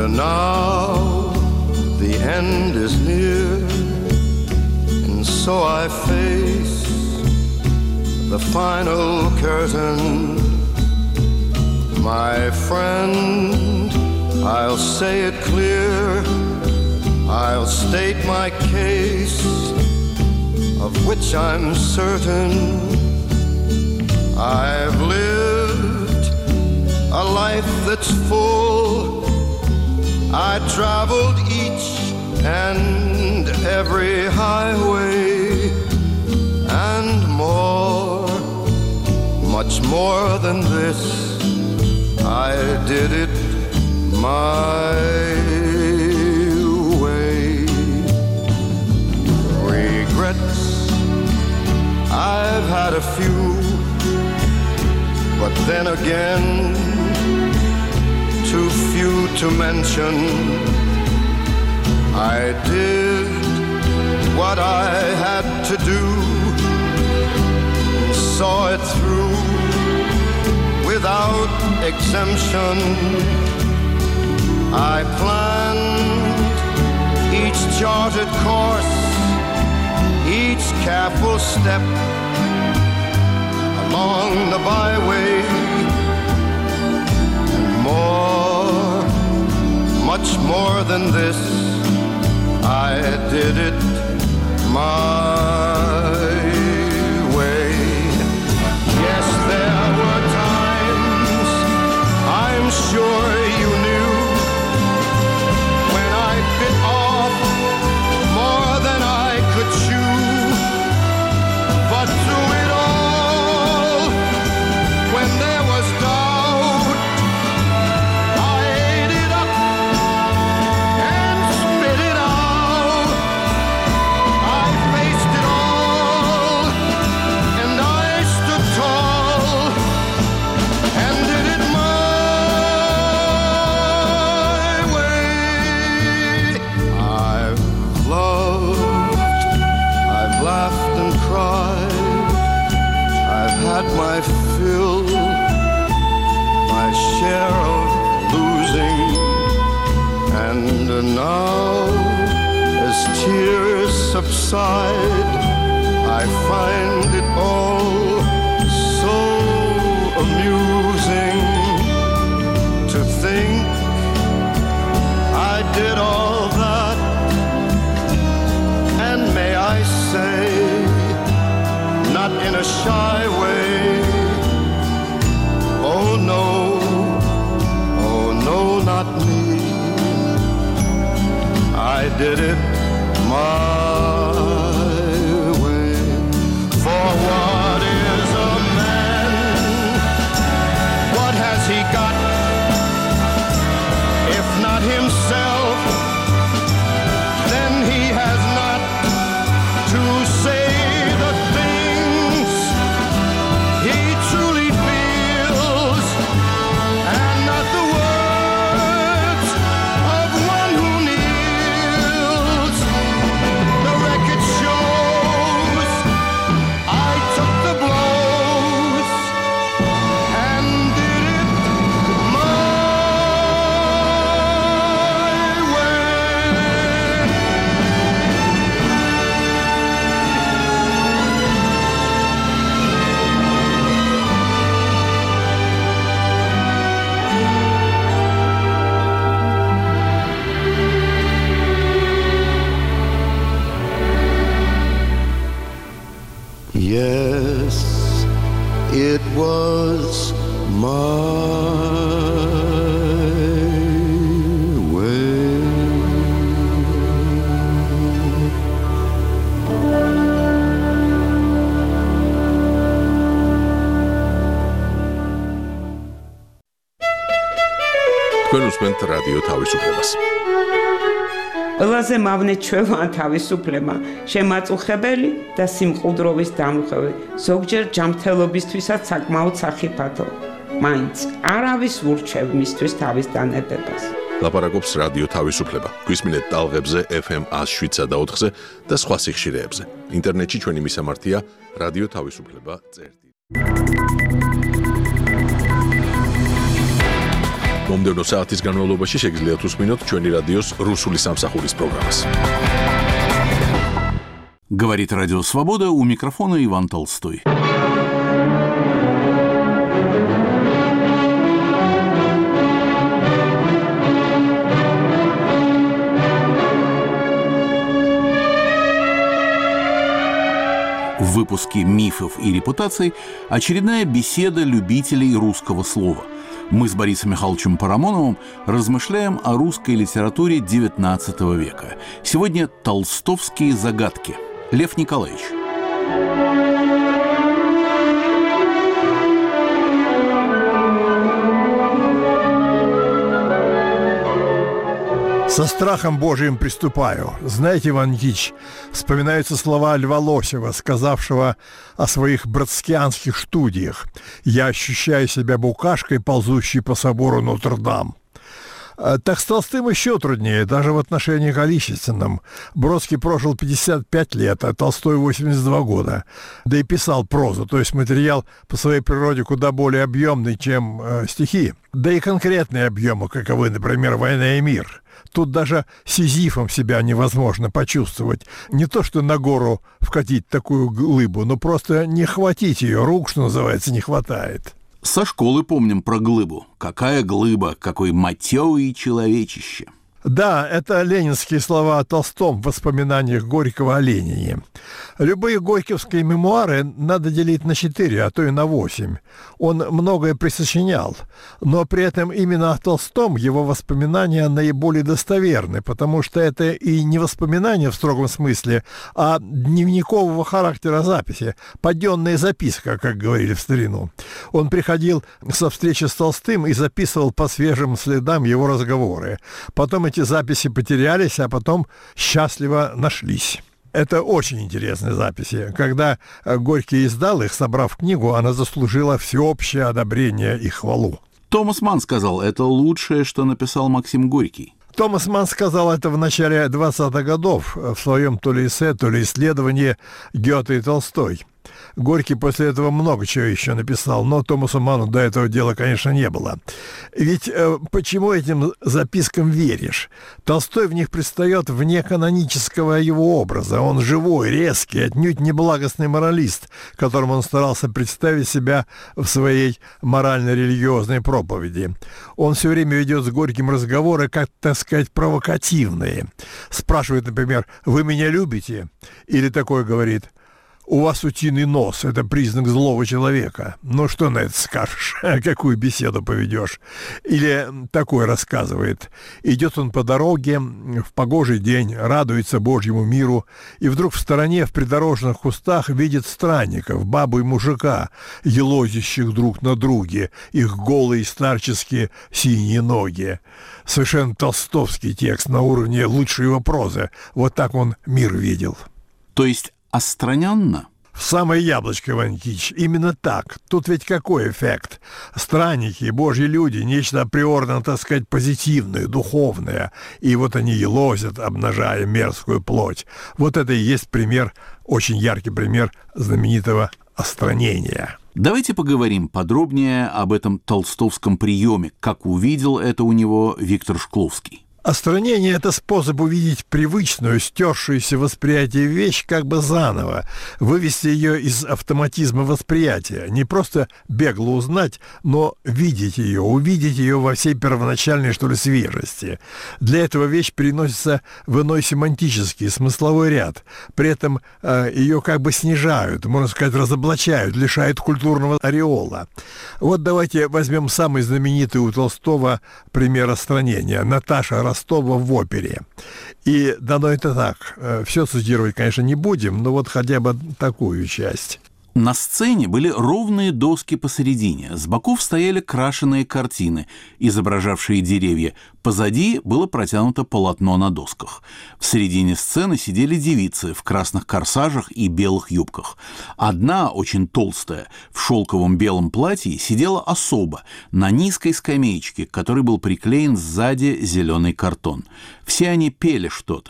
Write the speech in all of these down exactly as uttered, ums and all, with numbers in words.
now the end is near, and so I face the final curtain. My friend, I'll say it clear, I'll state my case, of which I'm certain. I've lived a life that's full. I traveled each and every highway and more, much more than this. I did it my way. Regrets, I've had a few, but then again, too few to mention. I did what I had to do, and saw it through without exemption. I planned each charted course, each careful step along the byway, and more, much more than this, I did it my way. Yes, there were times, I'm sure you knew, when I bit off more than I could chew, but through it all, when there was doubt, I ate it up and spit it out. I faced it all, and I stood tall, and did it my way. I've loved, I've laughed and cried, I've had my fill, my share of losing, and now, as tears subside, I find it all so amusing to think I did all that, and may I say, not in a shy way, oh no, oh no, not me. I did it my way. For what is a man? What has he got, if not himself? Then he has not to say the things he truly feels, and not the words of one who kneels. The record shows I took the blows and did it my way. Yes, it was my way. თქვენ უსმენთ რადიო თავისუფლებას. ყველაზე მავნე ჩვევა თავისუფლება, შემაწუხებელი და სიმყუდროვის დამრღვევი, ზოგჯერ ჯანმრთელობისთვისაც საკმაოდ სახიფათო. მაინც არავის ურჩევ მისთვის თავის დანებებას. ლაპარაკობს რადიო თავისუფლება. გვისმინეთ ტალღებზე ეფ ემ one oh seven და ოთხზე და სხვა სიხშირეებზე. ინტერნეტში ჩვენი მისამართია რადიო თავისუფლება წერტილი. მომდევნო საათის განმავლობაში შეგიძლიათ უსმინოთ ჩვენი რადიოს რუსული სამსახურის პროგრამას. Говорит Радио Свобода, у микрофона Иван Толстой. В выпуске «Мифов и репутаций» очередная беседа любителей русского слова. Мы с Борисом Михайловичем Парамоновым размышляем о русской литературе девятнадцатого века. Сегодня толстовские загадки. Лев Николаевич. Со страхом Божиим приступаю. Знаете, Иван Никитич, вспоминаются слова Льва Лосева, сказавшего о своих братскианских студиях. «Я ощущаю себя букашкой, ползущей по собору Нотр-Дам». Так с Толстым еще труднее, даже в отношении количественном. Бродский прожил пятьдесят пять лет, а Толстой восемьдесят два года. Да и писал прозу, то есть материал по своей природе куда более объемный, чем э, стихи. Да и конкретные объемы, каковы, например, «Война и мир». Тут даже Сизифом себя невозможно почувствовать. Не то, что на гору вкатить такую глыбу, но просто не хватить ее, рук, что называется, не хватает. Со школы помним про глыбу. Какая глыба, какой матёвый человечище. Да, это ленинские слова о Толстом в воспоминаниях Горького о Ленине. Любые горьковские мемуары надо делить на четыре, а то и на восемь. Он многое присочинял, но при этом именно о Толстом его воспоминания наиболее достоверны, потому что это и не воспоминания в строгом смысле, а дневникового характера записи, паденная записка, как говорили в старину. Он приходил со встречи с Толстым и записывал по свежим следам его разговоры. Потом эти записи потерялись, а потом счастливо нашлись. Это очень интересные записи. Когда Горький издал их, собрав книгу, она заслужила всеобщее одобрение и хвалу. Томас Манн сказал, это лучшее, что написал Максим Горький. Томас Манн сказал это в начале двадцатых годов в своем то ли эссе, то ли исследовании «Гёте и Толстой». Горький после этого много чего еще написал, но Томасу Манну до этого дела, конечно, не было. Ведь э, почему этим запискам веришь? Толстой в них предстает вне канонического его образа. Он живой, резкий, отнюдь не благостный моралист, которым он старался представить себя в своей морально-религиозной проповеди. Он все время ведет с Горьким разговоры, как, так сказать, провокативные. Спрашивает, например, «Вы меня любите?» Или такой говорит: «У вас утиный нос, это признак злого человека». Ну, что на это скажешь? Какую беседу поведешь? Или такой рассказывает. Идет он по дороге в погожий день, радуется Божьему миру, и вдруг в стороне, в придорожных кустах, видит странников, бабу и мужика, елозящих друг на друге, их голые старческие синие ноги. Совершенно толстовский текст на уровне лучшей его прозы. Вот так он мир видел. То есть отстраненно? В самое яблочко, Иван Никитич. Именно так. Тут ведь какой эффект? Странники, божьи люди, нечто априорно, так сказать, позитивное, духовное. И вот они елозят, обнажая мерзкую плоть. Вот это и есть пример, очень яркий пример знаменитого остранения. Давайте поговорим подробнее об этом толстовском приеме, как увидел это у него Виктор Шкловский. Остранение – это способ увидеть привычную, стершуюся восприятие вещь как бы заново, вывести ее из автоматизма восприятия, не просто бегло узнать, но видеть ее, увидеть ее во всей первоначальной, что ли, свежести. Для этого вещь переносится в иной семантический, смысловой ряд, при этом э, ее как бы снижают, можно сказать, разоблачают, лишают культурного ореола. Вот давайте возьмем самый знаменитый у Толстого пример остранения – Наташа Ростова в опере. И дано это так. Все цитировать, конечно, не будем, но вот хотя бы такую часть. На сцене были ровные доски посередине, с боков стояли крашеные картины, изображавшие деревья, позади было протянуто полотно на досках. В середине сцены сидели девицы в красных корсажах и белых юбках. Одна, очень толстая, в шелковом белом платье, сидела особо на низкой скамеечке, к которой был приклеен сзади зеленый картон. Все они пели что-то.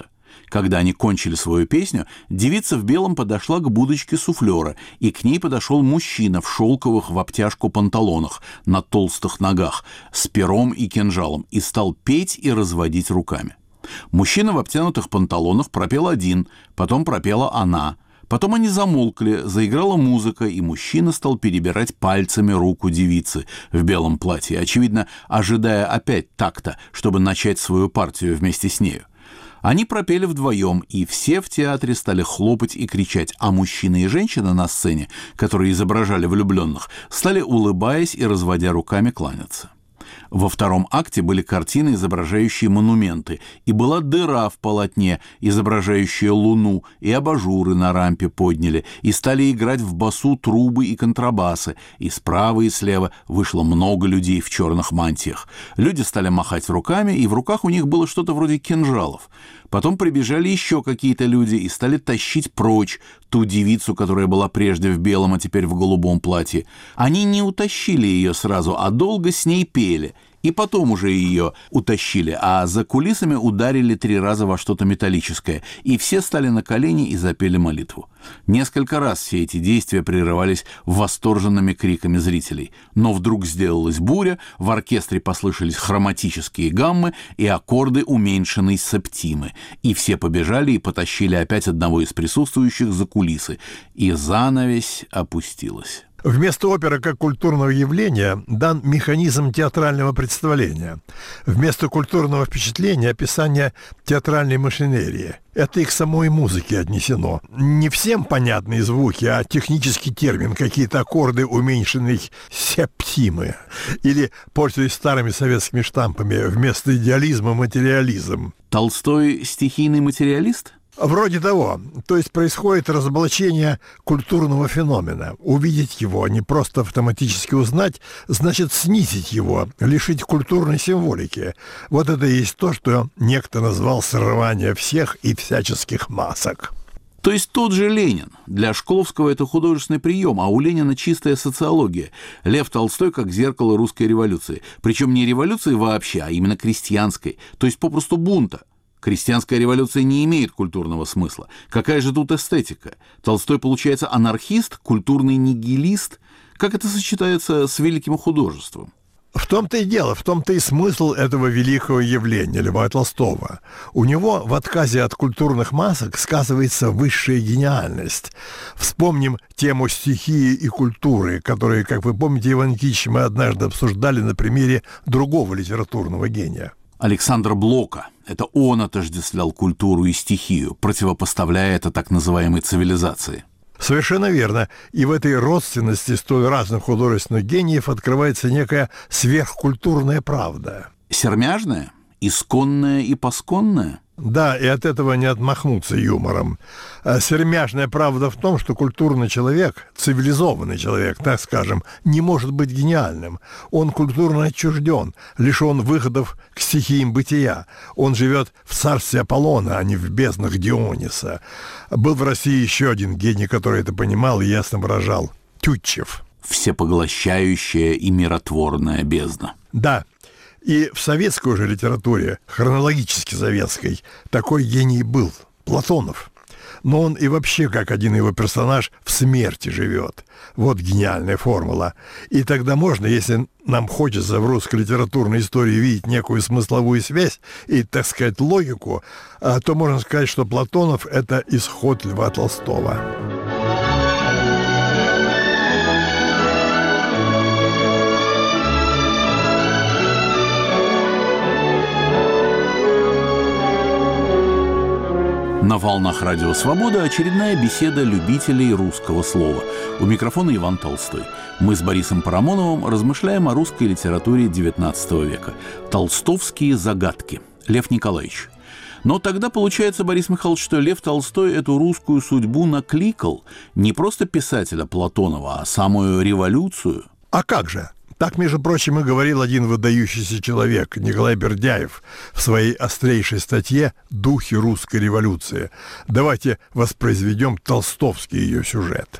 Когда они кончили свою песню, девица в белом подошла к будочке суфлера, и к ней подошел мужчина в шелковых в обтяжку панталонах на толстых ногах с пером и кинжалом и стал петь и разводить руками. Мужчина в обтянутых панталонах пропел один, потом пропела она. Потом они замолкли, заиграла музыка, и мужчина стал перебирать пальцами руку девицы в белом платье, очевидно, ожидая опять такта, чтобы начать свою партию вместе с нею. Они пропели вдвоем, и все в театре стали хлопать и кричать, а мужчина и женщина на сцене, которые изображали влюбленных, стали, улыбаясь и разводя руками, кланяться. Во втором акте были картины, изображающие монументы, и была дыра в полотне, изображающая луну, и абажуры на рампе подняли, и стали играть в басу трубы и контрабасы, и справа и слева вышло много людей в черных мантиях. Люди стали махать руками, и в руках у них было что-то вроде кинжалов. Потом прибежали еще какие-то люди и стали тащить прочь ту девицу, которая была прежде в белом, а теперь в голубом платье. Они не утащили ее сразу, а долго с ней пели. И потом уже ее утащили, а за кулисами ударили три раза во что-то металлическое, и все стали на колени и запели молитву. Несколько раз все эти действия прерывались восторженными криками зрителей. Но вдруг сделалась буря, в оркестре послышались хроматические гаммы и аккорды уменьшенной септимы, и все побежали и потащили опять одного из присутствующих за кулисы, и занавесь опустилась. Вместо оперы как культурного явления дан механизм театрального представления. Вместо культурного впечатления – описание театральной машинерии. Это и к самой музыке отнесено. Не всем понятные звуки, а технический термин, какие-то аккорды уменьшенной септимы. Или, пользуясь старыми советскими штампами, вместо идеализма – материализм. Толстой – стихийный материалист? Вроде того. То есть происходит разоблачение культурного феномена. Увидеть его, а не просто автоматически узнать, значит снизить его, лишить культурной символики. Вот это и есть то, что некто назвал срывание всех и всяческих масок. То есть тот же Ленин. Для Шкловского это художественный прием, а у Ленина чистая социология. Лев Толстой как зеркало русской революции. Причем не революции вообще, а именно крестьянской. То есть попросту бунта. Крестьянская революция не имеет культурного смысла. Какая же тут эстетика? Толстой, получается, анархист, культурный нигилист? Как это сочетается с великим художеством? В том-то и дело, в том-то и смысл этого великого явления Льва Толстого. У него в отказе от культурных масок сказывается высшая гениальность. Вспомним тему стихии и культуры, которые, как вы помните, Иван Никитич, мы однажды обсуждали на примере другого литературного гения. Александра Блока. Это он отождествлял культуру и стихию, противопоставляя это так называемой цивилизации. Совершенно верно. И в этой родственности столь разных художественных гениев открывается некая сверхкультурная правда. Сермяжная? Исконная и посконная? Да, и от этого не отмахнуться юмором. Сермяжная правда в том, что культурный человек, цивилизованный человек, так скажем, не может быть гениальным. Он культурно отчужден, лишен выходов к стихиям бытия. Он живет в царстве Аполлона, а не в безднах Диониса. Был в России еще один гений, который это понимал и ясно выражал – Тютчев. Всепоглощающая и миротворная бездна. Да. И в советской уже литературе, хронологически советской, такой гений был – Платонов. Но он и вообще, как один его персонаж, в смерти живет. Вот гениальная формула. И тогда можно, если нам хочется в русской литературной истории видеть некую смысловую связь и, так сказать, логику, то можно сказать, что Платонов – это исход Льва Толстого. На волнах Радио Свобода очередная беседа любителей русского слова. У микрофона Иван Толстой. Мы с Борисом Парамоновым размышляем о русской литературе девятнадцатого века. Толстовские загадки. Лев Николаевич. Но тогда получается, Борис Михайлович, что Лев Толстой эту русскую судьбу накликал не просто писателя Платонова, а самую революцию. А как же? Так, между прочим, и говорил один выдающийся человек, Николай Бердяев, в своей острейшей статье «Духи русской революции». Давайте воспроизведем толстовский ее сюжет.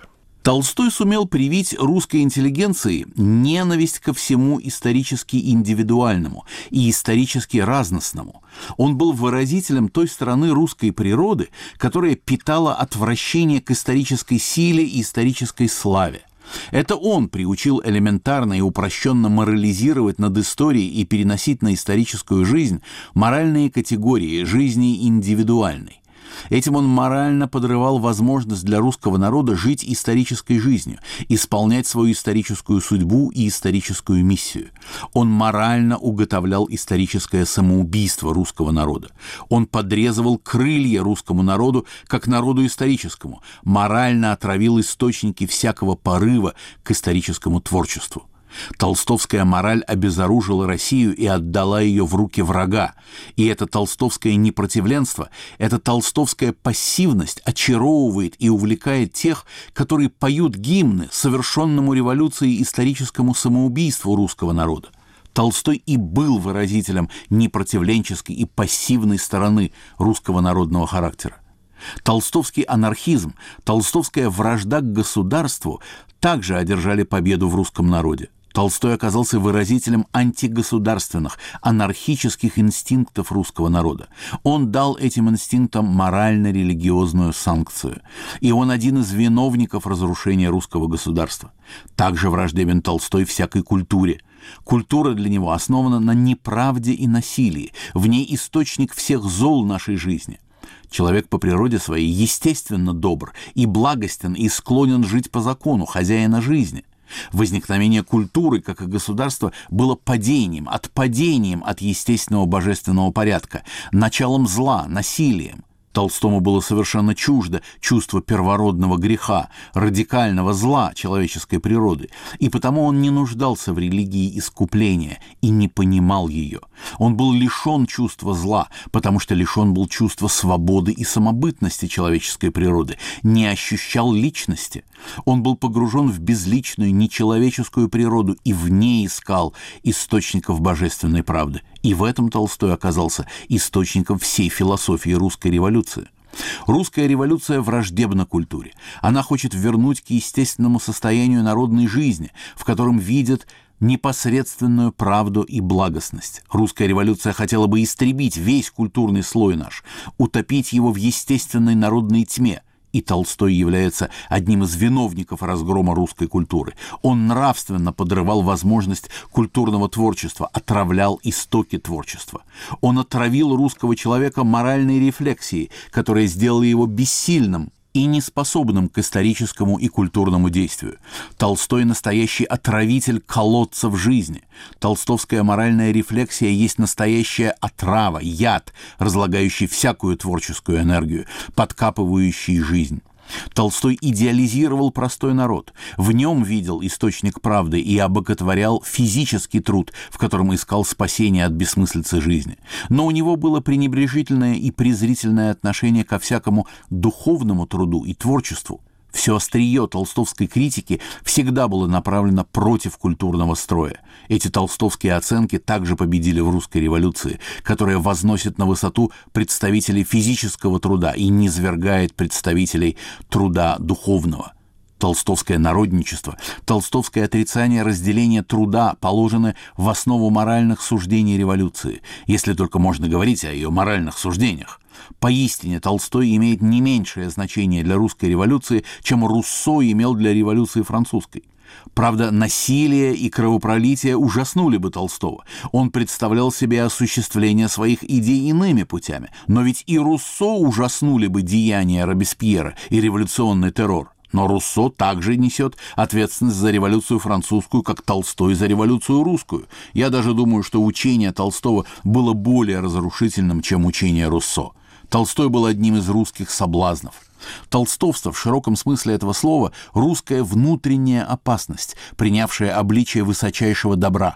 Толстой сумел привить русской интеллигенции ненависть ко всему исторически индивидуальному и исторически разностному. Он был выразителем той стороны русской природы, которая питала отвращение к исторической силе и исторической славе. Это он приучил элементарно и упрощенно морализировать над историей и переносить на историческую жизнь моральные категории жизни индивидуальной. Этим он морально подрывал возможность для русского народа жить исторической жизнью, исполнять свою историческую судьбу и историческую миссию. Он морально уготовлял историческое самоубийство русского народа. Он подрезывал крылья русскому народу, как народу историческому, морально отравил источники всякого порыва к историческому творчеству. Толстовская мораль обезоружила Россию и отдала ее в руки врага. И это толстовское непротивленство, эта толстовская пассивность очаровывает и увлекает тех, которые поют гимны совершенному революцией историческому самоубийству русского народа. Толстой и был выразителем непротивленческой и пассивной стороны русского народного характера. Толстовский анархизм, толстовская вражда к государству также одержали победу в русском народе. Толстой оказался выразителем антигосударственных, анархических инстинктов русского народа. Он дал этим инстинктам морально-религиозную санкцию. И он один из виновников разрушения русского государства. Также враждебен Толстой всякой культуре. Культура для него основана на неправде и насилии. В ней источник всех зол нашей жизни. Человек по природе своей естественно добр и благостен и склонен жить по закону хозяина жизни. Возникновение культуры, как и государства, было падением, отпадением от естественного божественного порядка, началом зла, насилием. Толстому было совершенно чуждо чувство первородного греха, радикального зла человеческой природы, и потому он не нуждался в религии искупления и не понимал ее. Он был лишен чувства зла, потому что лишен был чувства свободы и самобытности человеческой природы, не ощущал личности. Он был погружен в безличную, нечеловеческую природу и в ней искал источников божественной правды. И в этом Толстой оказался источником всей философии русской революции. Русская революция враждебна культуре. Она хочет вернуть к естественному состоянию народной жизни, в котором видят непосредственную правду и благостность. Русская революция хотела бы истребить весь культурный слой наш, утопить его в естественной народной тьме. И Толстой является одним из виновников разгрома русской культуры. Он нравственно подрывал возможность культурного творчества, отравлял истоки творчества. Он отравил русского человека моральной рефлексией, которая сделала его бессильным и неспособным к историческому и культурному действию. Толстой – настоящий отравитель колодцев жизни. Толстовская моральная рефлексия есть настоящая отрава, яд, разлагающий всякую творческую энергию, подкапывающий жизнь. Толстой идеализировал простой народ, в нем видел источник правды и обоготворял физический труд, в котором искал спасение от бессмыслицы жизни. Но у него было пренебрежительное и презрительное отношение ко всякому духовному труду и творчеству. Все острие толстовской критики всегда было направлено против культурного строя. Эти толстовские оценки также победили в русской революции, которая возносит на высоту представителей физического труда и низвергает представителей труда духовного. Толстовское народничество, толстовское отрицание разделения труда положены в основу моральных суждений революции, если только можно говорить о ее моральных суждениях. Поистине, Толстой имеет не меньшее значение для русской революции, чем Руссо имел для революции французской. Правда, насилие и кровопролитие ужаснули бы Толстого. Он представлял себе осуществление своих идей иными путями. Но ведь и Руссо ужаснули бы деяния Робеспьера и революционный террор. Но Руссо также несет ответственность за революцию французскую, как Толстой за революцию русскую. Я даже думаю, что учение Толстого было более разрушительным, чем учение Руссо. Толстой был одним из русских соблазнов. Толстовство в широком смысле этого слова – русская внутренняя опасность, принявшая обличие высочайшего добра.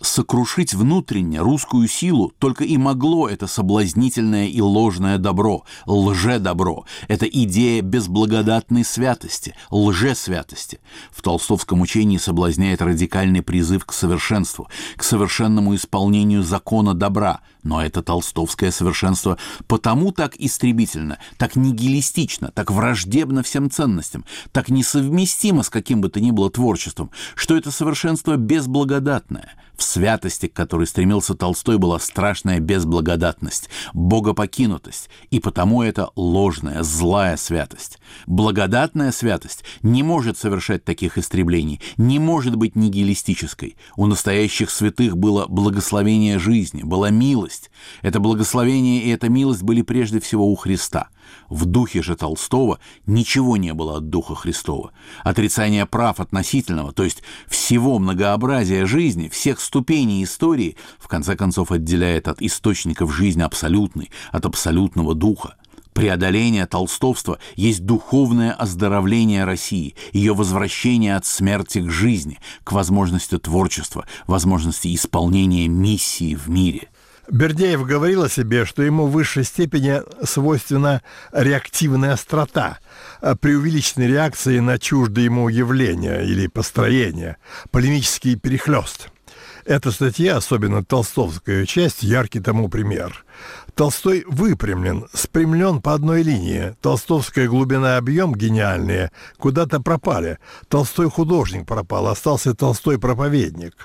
Сокрушить внутренне русскую силу только и могло это соблазнительное и ложное добро, лже-добро. Это идея безблагодатной святости, лже-святости. В толстовском учении соблазняет радикальный призыв к совершенству, к совершенному исполнению закона добра. Но это толстовское совершенство потому так истребительно, так нигилистично, так враждебно всем ценностям, так несовместимо с каким бы то ни было творчеством, что это совершенство безблагодатное. В святости, к которой стремился Толстой, была страшная безблагодатность, богопокинутость, и потому это ложная, злая святость. Благодатная святость не может совершать таких истреблений, не может быть нигилистической. У настоящих святых было благословение жизни, была милость. Это благословение и эта милость были прежде всего у Христа. В духе же Толстого ничего не было от духа Христова. Отрицание прав относительного, то есть всего многообразия жизни, всех ступеней истории, в конце концов отделяет от источников жизни абсолютной, от абсолютного духа. Преодоление толстовства есть духовное оздоровление России, ее возвращение от смерти к жизни, к возможности творчества, возможности исполнения миссии в мире. Бердяев говорил о себе, что ему в высшей степени свойственна реактивная острота, преувеличенные реакции на чуждые ему явления или построения, полемический перехлёст. Эта статья, особенно толстовская часть, яркий тому пример. Толстой выпрямлен, спрямлен по одной линии. Толстовская глубина и объем гениальные куда-то пропали. Толстой художник пропал, остался Толстой проповедник.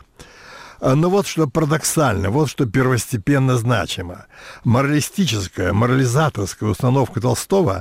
Но вот что парадоксально, вот что первостепенно значимо. Моралистическая, морализаторская установка Толстого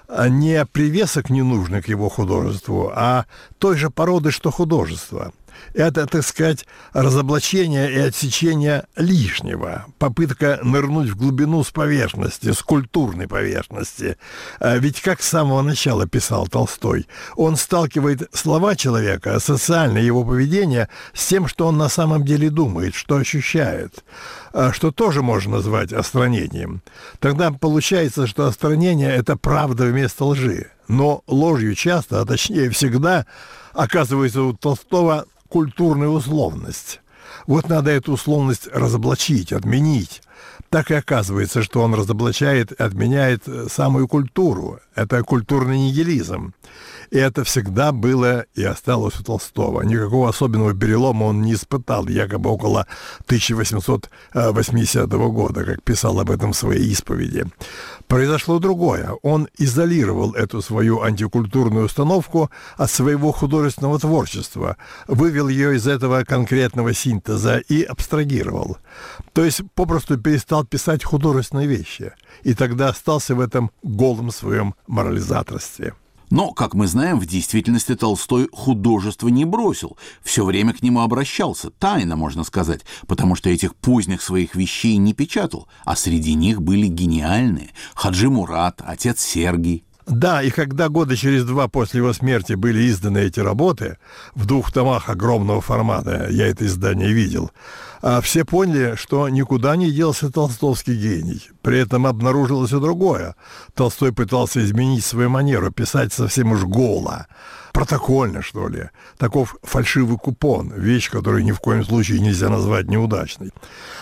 не привесок ненужный к его художеству, а той же породы, что художество. Это, так сказать, разоблачение и отсечение лишнего, попытка нырнуть в глубину с поверхности, с культурной поверхности. Ведь как с самого начала писал Толстой, он сталкивает слова человека, социальное его поведение с тем, что он на самом деле думает, что ощущает, что тоже можно назвать остранением. Тогда получается, что остранение – это правда вместо лжи. Но ложью часто, а точнее всегда, оказывается у Толстого культурная условность. Вот надо эту условность разоблачить, отменить. Так и оказывается, что он разоблачает, отменяет самую культуру. Это культурный нигилизм. И это всегда было и осталось у Толстого. Никакого особенного перелома он не испытал, якобы около тысяча восемьсот восьмидесятого года, как писал об этом в своей исповеди. Произошло другое. Он изолировал эту свою антикультурную установку от своего художественного творчества, вывел ее из этого конкретного синтеза и абстрагировал. То есть попросту перестал писать художественные вещи. И тогда остался в этом голом своем морализаторстве. Но, как мы знаем, в действительности Толстой художество не бросил, все время к нему обращался, тайно, можно сказать, потому что этих поздних своих вещей не печатал, а среди них были гениальные Хаджи Мурат, отец Сергий. Да, и когда года через два после его смерти были изданы эти работы, в двух томах огромного формата, я это издание видел, все поняли, что никуда не делся толстовский гений. При этом обнаружилось и другое. Толстой пытался изменить свою манеру, писать совсем уж голо, протокольно, что ли. Таков фальшивый купон, вещь, которую ни в коем случае нельзя назвать неудачной.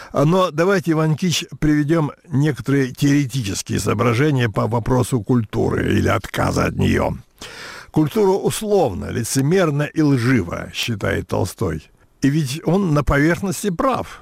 Но давайте, Иван Никитич, приведем некоторые теоретические соображения по вопросу культуры или отказа от нее. Культура условно, лицемерно и лживо, считает Толстой. И ведь он на поверхности прав.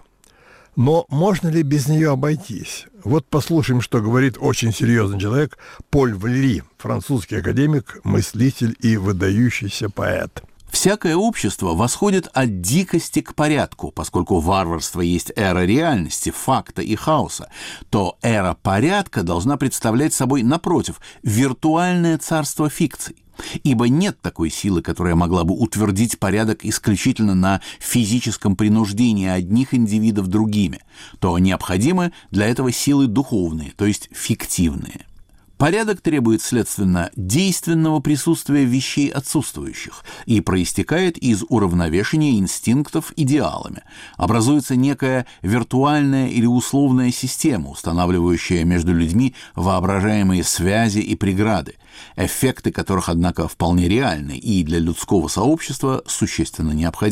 Но можно ли без нее обойтись? Вот послушаем, что говорит очень серьезный человек Поль Валери, французский академик, мыслитель и выдающийся поэт. Всякое общество восходит от дикости к порядку, поскольку варварство есть эра реальности, факта и хаоса, то эра порядка должна представлять собой, напротив, виртуальное царство фикций. Ибо нет такой силы, которая могла бы утвердить порядок исключительно на физическом принуждении одних индивидов другими, то необходимы для этого силы духовные, то есть фиктивные. Порядок требует, следственно, действенного присутствия вещей отсутствующих и проистекает из уравновешения инстинктов идеалами. Образуется некая виртуальная или условная система, устанавливающая между людьми воображаемые связи и преграды, эффекты которых, однако, вполне реальны и для людского сообщества существенно необходимы.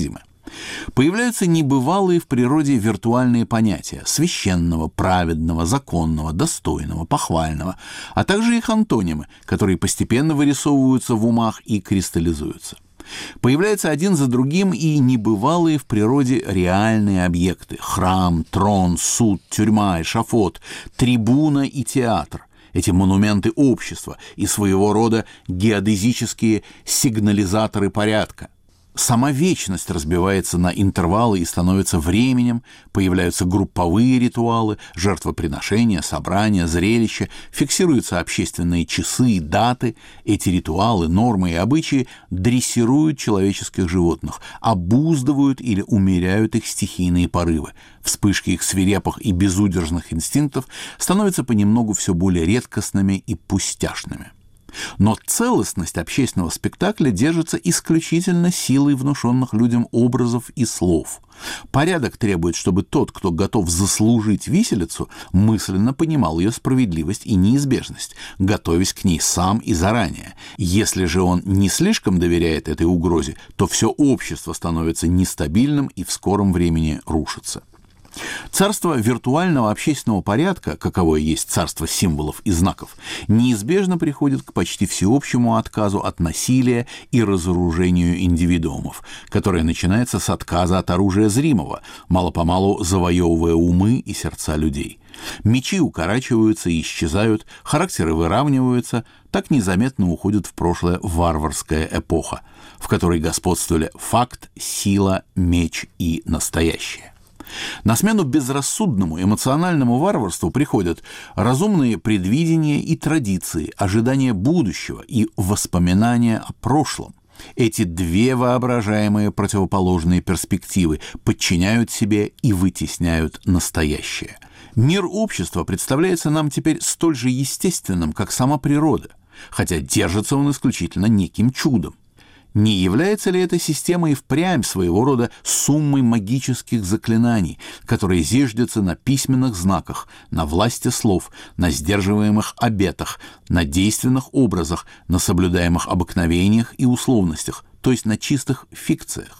Появляются небывалые в природе виртуальные понятия священного, праведного, законного, достойного, похвального, а также их антонимы, которые постепенно вырисовываются в умах и кристаллизуются. Появляются один за другим и небывалые в природе реальные объекты – храм, трон, суд, тюрьма, эшафот, трибуна и театр. Эти монументы общества и своего рода геодезические сигнализаторы порядка. Сама вечность разбивается на интервалы и становится временем, появляются групповые ритуалы, жертвоприношения, собрания, зрелища, фиксируются общественные часы и даты. Эти ритуалы, нормы и обычаи дрессируют человеческих животных, обуздывают или умеряют их стихийные порывы. Вспышки их свирепых и безудержных инстинктов становятся понемногу все более редкостными и пустяшными. Но целостность общественного спектакля держится исключительно силой внушенных людям образов и слов. Порядок требует, чтобы тот, кто готов заслужить виселицу, мысленно понимал ее справедливость и неизбежность, готовясь к ней сам и заранее. Если же он не слишком доверяет этой угрозе, то все общество становится нестабильным и в скором времени рушится. Царство виртуального общественного порядка, каковое есть царство символов и знаков, неизбежно приходит к почти всеобщему отказу от насилия и разоружению индивидуумов, которое начинается с отказа от оружия зримого, мало-помалу завоевывая умы и сердца людей. Мечи укорачиваются и исчезают, характеры выравниваются, так незаметно уходит в прошлое варварская эпоха, в которой господствовали факт, сила, меч и настоящее. На смену безрассудному эмоциональному варварству приходят разумные предвидения и традиции, ожидания будущего и воспоминания о прошлом. Эти две воображаемые противоположные перспективы подчиняют себе и вытесняют настоящее. Мир общества представляется нам теперь столь же естественным, как сама природа, хотя держится он исключительно неким чудом. Не является ли эта система и впрямь своего рода суммой магических заклинаний, которые зиждятся на письменных знаках, на власти слов, на сдерживаемых обетах, на действенных образах, на соблюдаемых обыкновениях и условностях, то есть на чистых фикциях?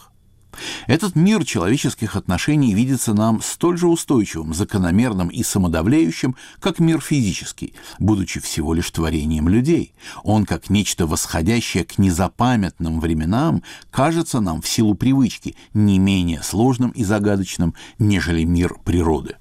Этот мир человеческих отношений видится нам столь же устойчивым, закономерным и самодовлеющим, как мир физический, будучи всего лишь творением людей. Он, как нечто восходящее к незапамятным временам, кажется нам в силу привычки не менее сложным и загадочным, нежели мир природы.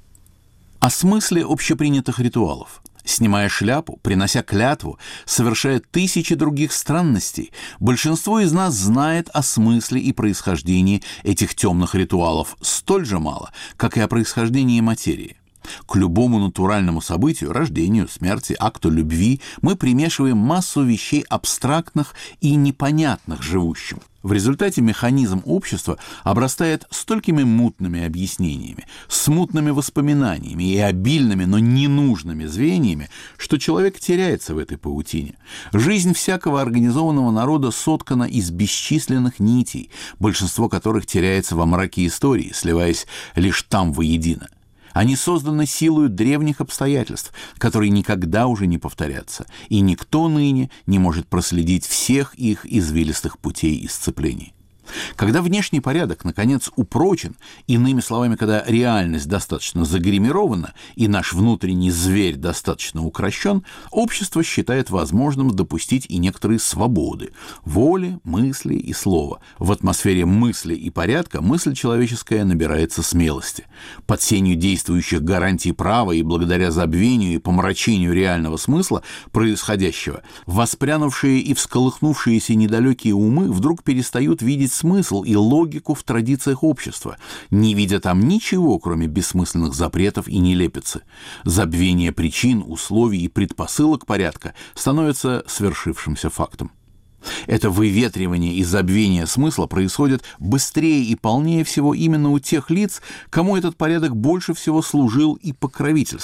О смысле общепринятых ритуалов. Снимая шляпу, принося клятву, совершая тысячи других странностей, большинство из нас знает о смысле и происхождении этих темных ритуалов столь же мало, как и о происхождении материи. К любому натуральному событию, рождению, смерти, акту любви мы примешиваем массу вещей абстрактных и непонятных живущим. В результате механизм общества обрастает столькими мутными объяснениями, смутными воспоминаниями и обильными, но ненужными звеньями, что человек теряется в этой паутине. Жизнь всякого организованного народа соткана из бесчисленных нитей, большинство которых теряется во мраке истории, сливаясь лишь там воедино. Они созданы силою древних обстоятельств, которые никогда уже не повторятся, и никто ныне не может проследить всех их извилистых путей и сцеплений. Когда внешний порядок, наконец, упрочен, иными словами, когда реальность достаточно загримирована и наш внутренний зверь достаточно укрощен, общество считает возможным допустить и некоторые свободы – воли, мысли и слова. В атмосфере мысли и порядка мысль человеческая набирается смелости. Под сенью действующих гарантий права и благодаря забвению и помрачению реального смысла происходящего, воспрянувшие и всколыхнувшиеся недалекие умы вдруг перестают видеть смысл и логику в традициях общества, не видя там ничего, кроме бессмысленных запретов и нелепицы. Забвение причин, условий и предпосылок порядка становится свершившимся фактом. Это выветривание и забвение смысла происходит быстрее и полнее всего именно у тех лиц, кому этот порядок больше всего служил и покровительствовал.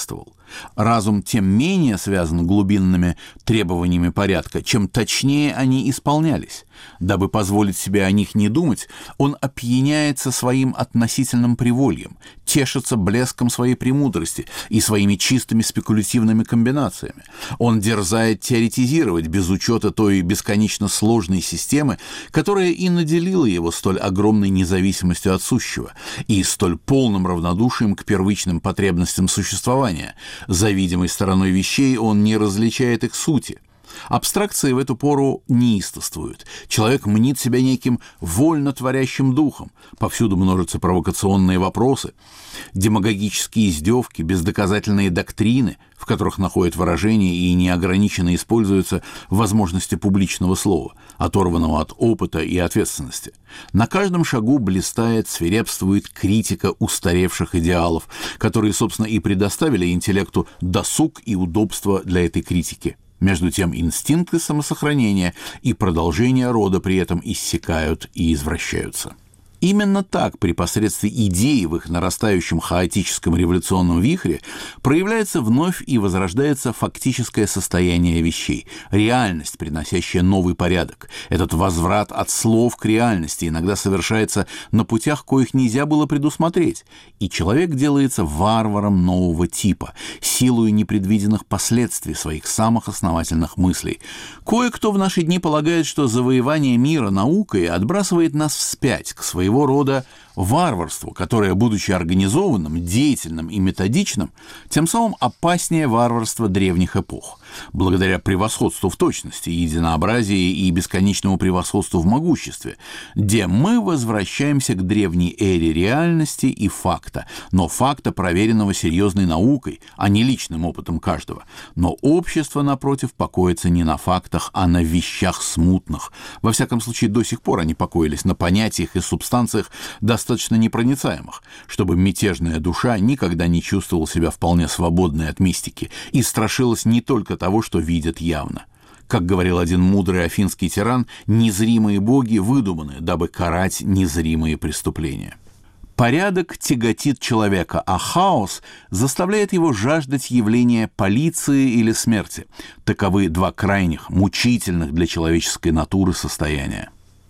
Разум тем менее связан глубинными требованиями порядка, чем точнее они исполнялись. Дабы позволить себе о них не думать, он опьяняется своим относительным привольем, тешится блеском своей премудрости и своими чистыми спекулятивными комбинациями. Он дерзает теоретизировать без учета той бесконечно сложной системы, которая и наделила его столь огромной независимостью от сущего и столь полным равнодушием к первичным потребностям существования. За видимой стороной вещей он не различает их сути. Абстракции в эту пору неистовствуют. Человек мнит себя неким вольно творящим духом. Повсюду множатся провокационные вопросы, демагогические издевки, бездоказательные доктрины, в которых находят выражение и неограниченно используются возможности публичного слова, оторванного от опыта и ответственности. На каждом шагу блистает, свирепствует критика устаревших идеалов, которые, собственно, и предоставили интеллекту досуг и удобство для этой критики. Между тем инстинкты самосохранения и продолжения рода при этом иссякают и извращаются. Именно так при посредстве идей в их нарастающем хаотическом революционном вихре проявляется вновь и возрождается фактическое состояние вещей, реальность, приносящая новый порядок. Этот возврат от слов к реальности иногда совершается на путях, коих нельзя было предусмотреть, и человек делается варваром нового типа, силою непредвиденных последствий своих самых основательных мыслей. Кое-кто в наши дни полагает, что завоевание мира наукой отбрасывает нас вспять к своему рода варварству, которое, будучи организованным, деятельным и методичным, тем самым опаснее варварства древних эпох. Благодаря превосходству в точности, единообразии и бесконечному превосходству в могуществе, где мы возвращаемся к древней эре реальности и факта, но факта, проверенного серьезной наукой, а не личным опытом каждого. Но общество, напротив, покоится не на фактах, а на вещах смутных. Во всяком случае, до сих пор они покоились на понятиях и субстанциях достаточно непроницаемых, чтобы мятежная душа никогда не чувствовала себя вполне свободной от мистики и страшилась не только того, что видят явно. Как говорил один мудрый афинский тиран, незримые боги выдуманы, дабы карать незримые преступления. Порядок тяготит человека, а хаос заставляет его жаждать явления полиции или смерти. Таковы два крайних, мучительных для человеческой натуры состояния.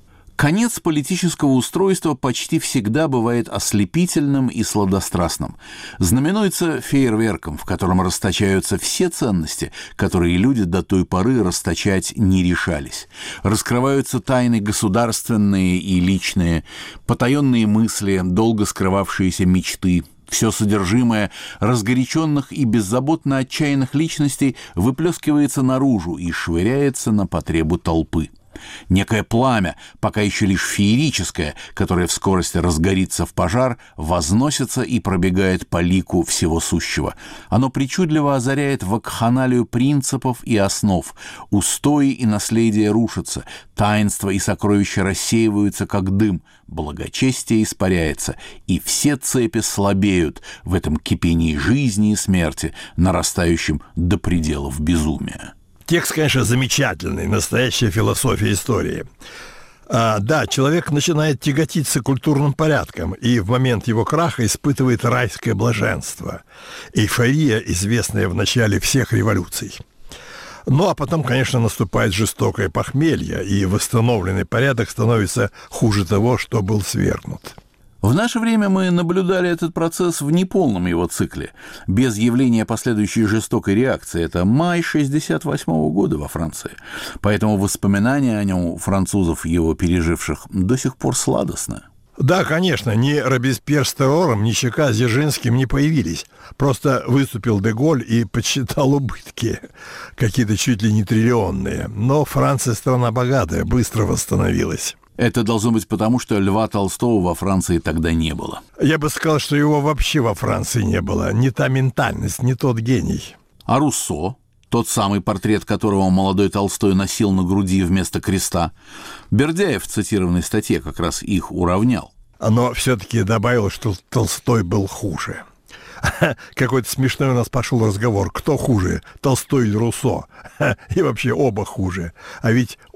Конец политического устройства почти всегда бывает ослепительным и сладострастным. Знаменуется фейерверком, в котором расточаются все ценности, которые люди до той поры расточать не решались. Раскрываются тайны государственные и личные, потаенные мысли, долго скрывавшиеся мечты. Все содержимое разгоряченных и беззаботно отчаянных личностей выплескивается наружу и швыряется на потребу толпы. Некое пламя, пока еще лишь феерическое, которое в скорости разгорится в пожар, возносится и пробегает по лику всего сущего. Оно причудливо озаряет вакханалию принципов и основ. Устои и наследие рушатся, таинства и сокровища рассеиваются, как дым, благочестие испаряется, и все цепи слабеют в этом кипении жизни и смерти, нарастающем до пределов безумия. Текст, конечно, замечательный, настоящая философия истории. А, да, человек начинает тяготиться культурным порядком и в момент его краха испытывает райское блаженство. Эйфория, известная в начале всех революций. Ну, а потом, конечно, наступает жестокое похмелье, и восстановленный порядок становится хуже того, что был свергнут. В наше время мы наблюдали этот процесс в неполном его цикле, без явления последующей жестокой реакции. Это май шестьдесят восьмого года во Франции. Поэтому воспоминания о нем у французов, его переживших, до сих пор сладостны. Да, конечно, ни Робеспьер с террором, ни Чека с Дзержинским не появились. Просто выступил Де-Голь и подсчитал убытки, какие-то чуть ли не триллионные. Но Франция страна богатая, быстро восстановилась. Это должно быть потому, что Льва Толстого во Франции тогда не было. Я бы сказал, что его вообще во Франции не было. Не та ментальность, не тот гений. А Руссо, тот самый портрет которого молодой Толстой носил на груди вместо креста, Бердяев в цитированной статье как раз их уравнял. Но все-таки добавил, что Толстой был хуже. Какой-то смешной у нас пошел разговор. Кто хуже, Толстой или Руссо? И вообще оба хуже. А ведь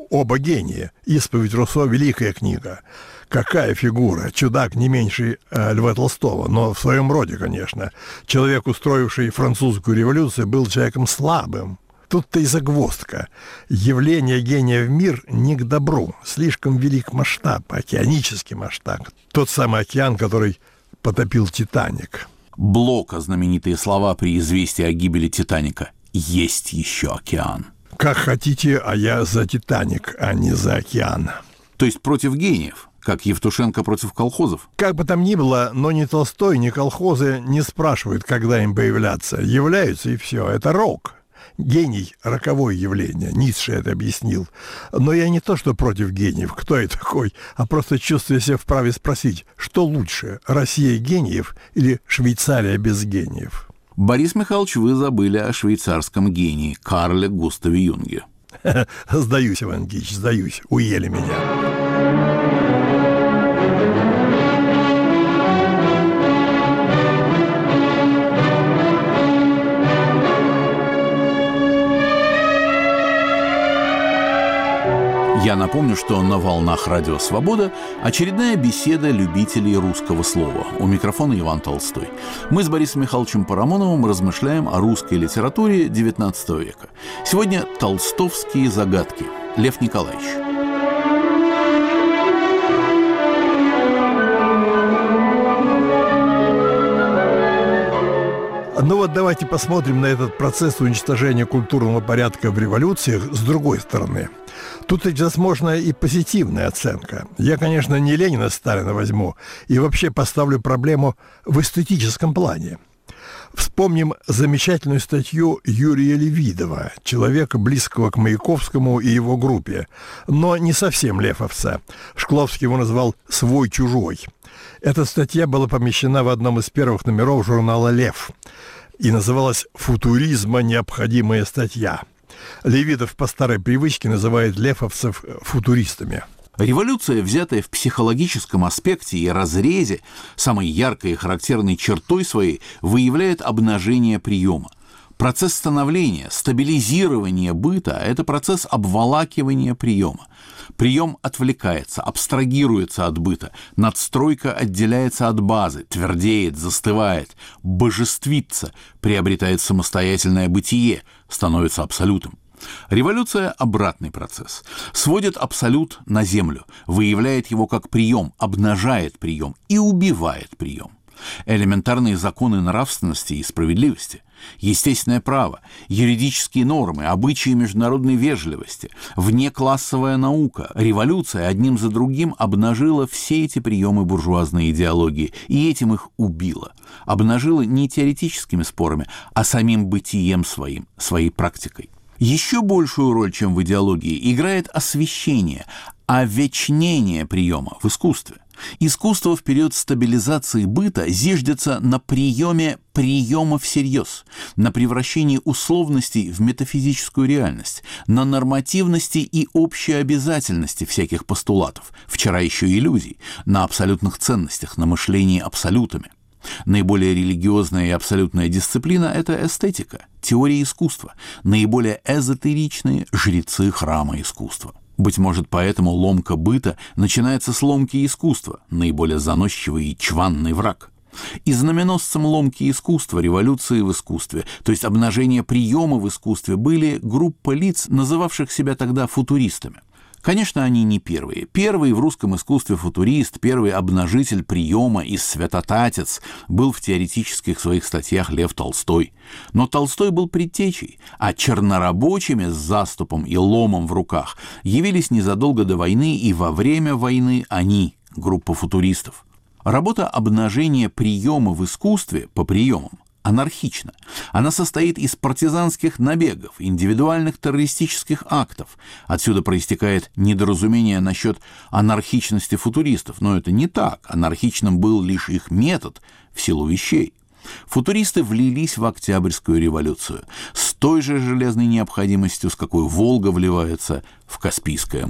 оба гения. «Исповедь Руссо» — великая книга. Какая фигура! Чудак не меньше э, Льва Толстого, но в своем роде, конечно. Человек, устроивший французскую революцию, был человеком слабым. Тут-то и загвоздка. Явление гения в мир не к добру. Слишком велик масштаб, океанический масштаб. Тот самый океан, который потопил «Титаник». Блока знаменитые слова при известии о гибели «Титаника». «Есть еще океан». Как хотите, а я за «Титаник», а не за океан. То есть против гениев, как Евтушенко против колхозов? Как бы там ни было, но ни Толстой, ни колхозы не спрашивают, когда им появляться. Являются, и все. Это рок. Гений – роковое явление. Ницше это объяснил. Но я не то, что против гениев, кто я такой, а просто чувствую себя вправе спросить, что лучше – Россия гениев или Швейцария без гениев? Борис Михайлович, вы забыли о швейцарском гении Карле Густаве Юнге. Сдаюсь, Иван Ильич, сдаюсь. Уели меня. Я напомню, что на волнах Радио Свобода очередная беседа любителей русского слова. У микрофона Иван Толстой. Мы с Борисом Михайловичем Парамоновым размышляем о русской литературе девятнадцатого века. Сегодня толстовские загадки. Лев Николаевич. Ну вот давайте посмотрим на этот процесс уничтожения культурного порядка в революциях с другой стороны. Тут возможна и позитивная оценка. Я, конечно, не Ленина, Сталина возьму и вообще поставлю проблему в эстетическом плане. Вспомним замечательную статью Юрия Левидова, человека, близкого к Маяковскому и его группе, но не совсем лефовца. Шкловский его назвал «свой-чужой». Эта статья была помещена в одном из первых номеров журнала «Лев» и называлась «Футуризма необходимая статья». Левидов по старой привычке называет лефовцев футуристами. Революция, взятая в психологическом аспекте и разрезе, самой яркой и характерной чертой своей выявляет обнажение приема. Процесс становления, стабилизирования быта – это процесс обволакивания приема. Прием отвлекается, абстрагируется от быта, надстройка отделяется от базы, твердеет, застывает, божествится, приобретает самостоятельное бытие, становится абсолютом. Революция – обратный процесс. Сводит абсолют на землю, выявляет его как прием, обнажает прием и убивает прием. Элементарные законы нравственности и справедливости, естественное право, юридические нормы, обычаи международной вежливости, внеклассовая наука. Революция одним за другим обнажила все эти приемы буржуазной идеологии и этим их убила. Обнажила не теоретическими спорами, а самим бытием своим, своей практикой. Еще большую роль, чем в идеологии, играет освещение, овечнение приема в искусстве. Искусство в период стабилизации быта зиждется на приеме приема всерьез, на превращении условностей в метафизическую реальность, на нормативности и общей обязательности всяких постулатов, вчера еще иллюзий, на абсолютных ценностях, на мышлении абсолютами. Наиболее религиозная и абсолютная дисциплина – это эстетика, теория искусства, наиболее эзотеричные – жрецы храма искусства. Быть может, поэтому ломка быта начинается с ломки искусства, наиболее заносчивый и чванный враг. И знаменосцем ломки искусства, революции в искусстве, то есть обнажения приема в искусстве, были группа лиц, называвших себя тогда футуристами. Конечно, они не первые. Первый в русском искусстве футурист, первый обнажитель приема и святотатец был в теоретических своих статьях Лев Толстой. Но Толстой был предтечей, а чернорабочими с заступом и ломом в руках явились незадолго до войны, и во время войны они, группа футуристов. Работа обнажения приема в искусстве по приемам анархична. Она состоит из партизанских набегов, индивидуальных террористических актов. Отсюда проистекает недоразумение насчет анархичности футуристов. Но это не так. Анархичным был лишь их метод в силу вещей. Футуристы влились в Октябрьскую революцию с той же железной необходимостью, с какой Волга вливается в Каспийское море.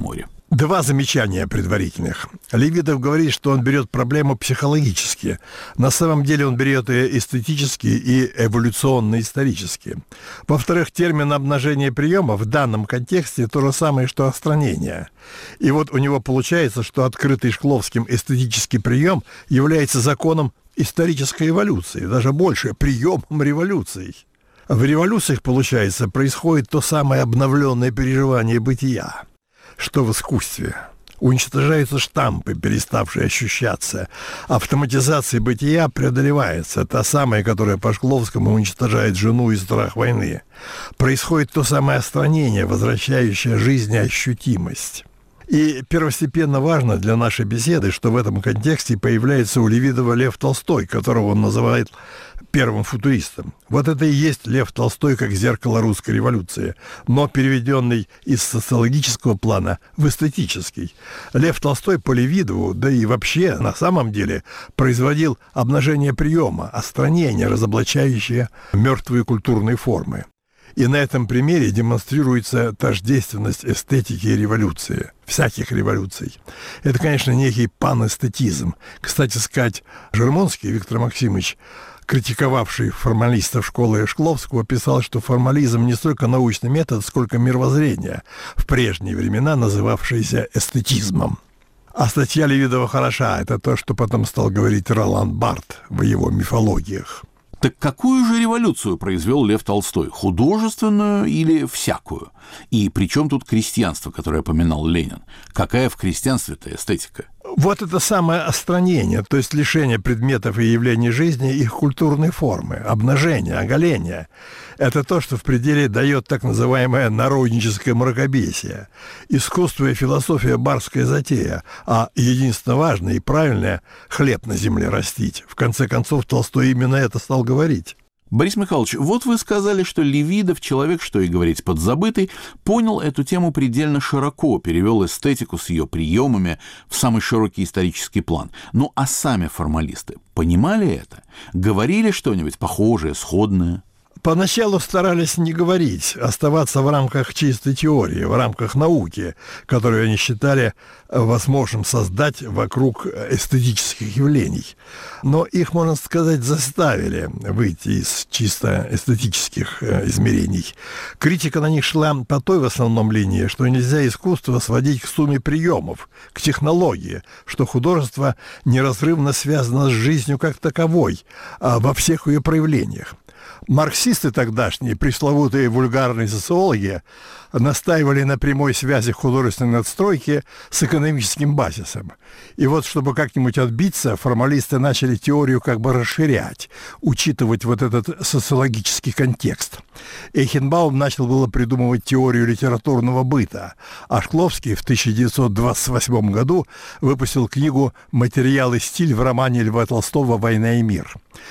Два замечания предварительных. Левидов говорит, что он берет проблему психологически. На самом деле он берет ее эстетически и эволюционно-исторически. Во-вторых, термин обнажение приема в данном контексте то же самое, что отстранение. И вот у него получается, что открытый Шкловским эстетический прием является законом исторической эволюции, даже больше, приемом революции. В революциях, получается, происходит то самое обновленное переживание бытия, что в искусстве. Уничтожаются штампы, переставшие ощущаться. Автоматизация бытия преодолевается, та самая, которая по Шкловскому уничтожает жену и страх войны. Происходит то самое отстранение, возвращающее жизни ощутимость. И первостепенно важно для нашей беседы, что в этом контексте появляется у Левидова Лев Толстой, которого он называет первым футуристом. Вот это и есть Лев Толстой как зеркало русской революции, но переведенный из социологического плана в эстетический. Лев Толстой по Левидову, да и вообще на самом деле, производил обнажение приема, отстранение, разоблачающее мертвые культурные формы. И на этом примере демонстрируется тождественность эстетики и революции, всяких революций. Это, конечно, некий панэстетизм. Кстати сказать, Жермонский Виктор Максимович, критиковавший формалистов школы Шкловского, писал, что формализм не столько научный метод, сколько мировоззрение, в прежние времена называвшееся эстетизмом. А статья Левидова хороша. Это то, что потом стал говорить Ролан Барт в его мифологиях. Так какую же революцию произвел Лев Толстой? Художественную или всякую? И при чем тут крестьянство, которое поминал Ленин? Какая в крестьянстве-то эстетика? Вот это самое отстранение, то есть лишение предметов и явлений жизни их культурной формы, обнажение, оголение. Это то, что в пределе дает так называемое народническое мракобесие. Искусство и философия барская затея, а единственно важное и правильное – хлеб на земле растить. В конце концов, Толстой именно это стал говорить. Борис Михайлович, вот вы сказали, что Левидов, человек, что и говорить, подзабытый, понял эту тему предельно широко, перевел эстетику с ее приемами в самый широкий исторический план. Ну а сами формалисты понимали это? Говорили что-нибудь похожее, сходное? Поначалу старались не говорить, оставаться в рамках чистой теории, в рамках науки, которую они считали возможным создать вокруг эстетических явлений. Но их, можно сказать, заставили выйти из чисто эстетических измерений. Критика на них шла по той в основном линии, что нельзя искусство сводить к сумме приемов, к технологии, что художество неразрывно связано с жизнью как таковой, а во всех ее проявлениях. Марксисты тогдашние, пресловутые вульгарные социологи, настаивали на прямой связи художественной надстройки с экономическим базисом. И вот, чтобы как-нибудь отбиться, формалисты начали теорию как бы расширять, учитывать вот этот социологический контекст. Эйхенбаум начал было придумывать теорию литературного быта, а Шкловский в тысяча девятьсот двадцать восьмом году выпустил книгу «Материал и стиль» в романе Льва Толстого «Война и мир».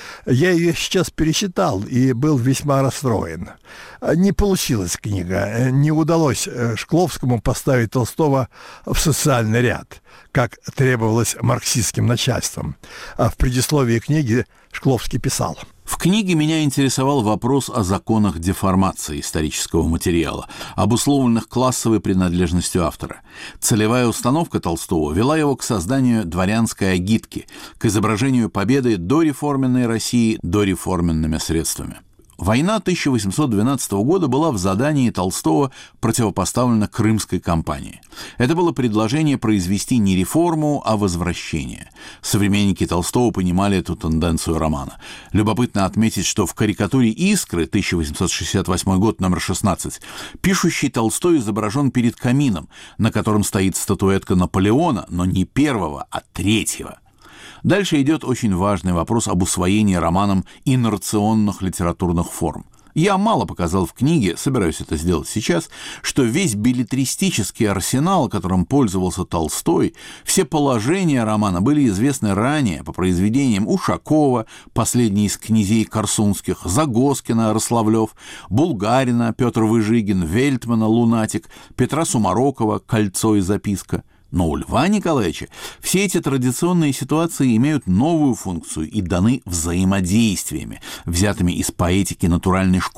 Я ее сейчас перечитал и был весьма расстроен. Не получилась книга, не удалось Шкловскому поставить Толстого в социальный ряд, как требовалось марксистским начальством. А в предисловии книги Шкловский писал: В книге меня интересовал вопрос о законах деформации исторического материала, обусловленных классовой принадлежностью автора. Целевая установка Толстого вела его к созданию дворянской агитки, к изображению победы дореформенной России дореформенными средствами. Война тысяча восемьсот двенадцатого года была в задании Толстого противопоставлена Крымской кампании. Это было предложение произвести не реформу, а возвращение. Современники Толстого понимали эту тенденцию романа. Любопытно отметить, что в карикатуре «Искры» тысяча восемьсот шестьдесят восьмой год, номер шестнадцать, пишущий Толстой изображен перед камином, на котором стоит статуэтка Наполеона, но не первого, а третьего. Дальше идет очень важный вопрос об усвоении романом инерционных литературных форм. Я мало показал в книге, собираюсь это сделать сейчас, что весь беллетристический арсенал, которым пользовался Толстой, все положения романа были известны ранее по произведениям Ушакова, последний из князей Корсунских, Загоскина, Рославлев, Булгарина, Петр Выжигин, Вельтмана, Лунатик, Петра Сумарокова, Кольцо и записка. Но у Льва Николаевича все эти традиционные ситуации имеют новую функцию и даны взаимодействиями, взятыми из поэтики натуральной школы.